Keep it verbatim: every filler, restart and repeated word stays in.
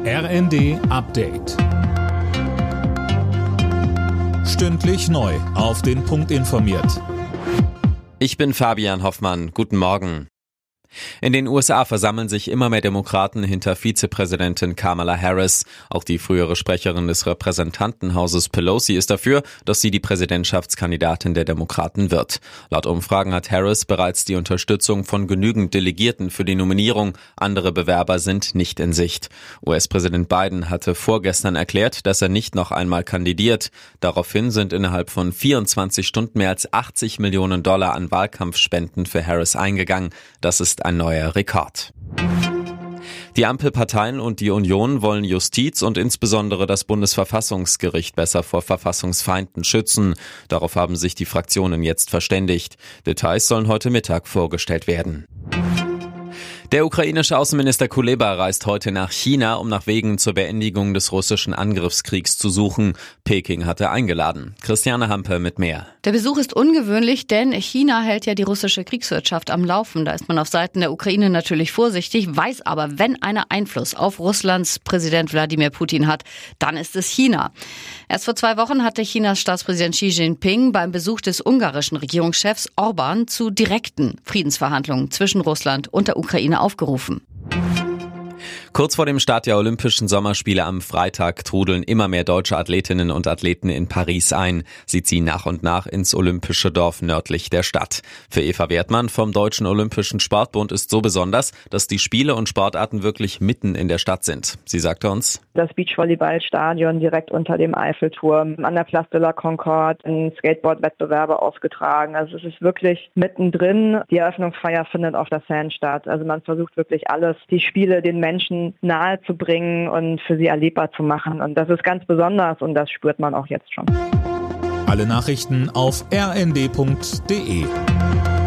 R N D Update. Stündlich neu auf den Punkt informiert. Ich bin Fabian Hoffmann. Guten Morgen. In den U S A versammeln sich immer mehr Demokraten hinter Vizepräsidentin Kamala Harris. Auch die frühere Sprecherin des Repräsentantenhauses Pelosi ist dafür, dass sie die Präsidentschaftskandidatin der Demokraten wird. Laut Umfragen hat Harris bereits die Unterstützung von genügend Delegierten für die Nominierung. Andere Bewerber sind nicht in Sicht. U S-Präsident Biden hatte vorgestern erklärt, dass er nicht noch einmal kandidiert. Daraufhin sind innerhalb von vierundzwanzig Stunden mehr als achtzig Millionen Dollar an Wahlkampfspenden für Harris eingegangen. Das ist ein neuer Rekord. Die Ampelparteien und die Union wollen Justiz und insbesondere das Bundesverfassungsgericht besser vor Verfassungsfeinden schützen. Darauf haben sich die Fraktionen jetzt verständigt. Details sollen heute Mittag vorgestellt werden. Der ukrainische Außenminister Kuleba reist heute nach China, um nach Wegen zur Beendigung des russischen Angriffskriegs zu suchen. Peking hatte eingeladen. Christiane Hampe mit mehr. Der Besuch ist ungewöhnlich, denn China hält ja die russische Kriegswirtschaft am Laufen. Da ist man auf Seiten der Ukraine natürlich vorsichtig, weiß aber, wenn einer Einfluss auf Russlands Präsident Wladimir Putin hat, dann ist es China. Erst vor zwei Wochen hatte Chinas Staatspräsident Xi Jinping beim Besuch des ungarischen Regierungschefs Orban zu direkten Friedensverhandlungen zwischen Russland und der Ukraine aufgerufen. Kurz vor dem Start der Olympischen Sommerspiele am Freitag trudeln immer mehr deutsche Athletinnen und Athleten in Paris ein. Sie ziehen nach und nach ins olympische Dorf nördlich der Stadt. Für Eva Wertmann vom Deutschen Olympischen Sportbund ist so besonders, dass die Spiele und Sportarten wirklich mitten in der Stadt sind. Sie sagte uns: Das Beachvolleyballstadion direkt unter dem Eiffelturm, an der Place de la Concorde, in Skateboard-Wettbewerbe ausgetragen. Also es ist wirklich mittendrin. Die Eröffnungsfeier findet auf der Seine statt. Also man versucht wirklich alles, die Spiele den Menschen nahe zu bringen und für sie erlebbar zu machen. Und das ist ganz besonders und das spürt man auch jetzt schon. Alle Nachrichten auf r n d punkt d e.